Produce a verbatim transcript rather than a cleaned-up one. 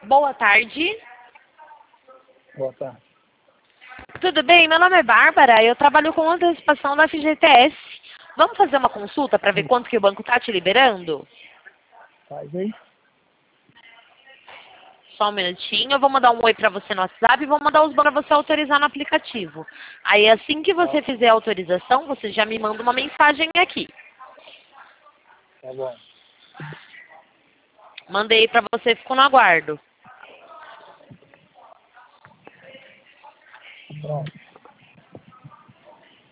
Boa tarde. Boa tarde. Tudo bem? Meu nome é Bárbara, eu trabalho com antecipação da F G T S. Vamos fazer uma consulta para ver quanto que o banco está te liberando? Faz aí. Só um minutinho, eu vou mandar um oi para você no WhatsApp e vou mandar os bancos para você autorizar no aplicativo. Aí assim que você Tá, fizer a autorização, você já me manda uma mensagem aqui. tá bom. Mandei para você, ficou no aguardo. Pronto.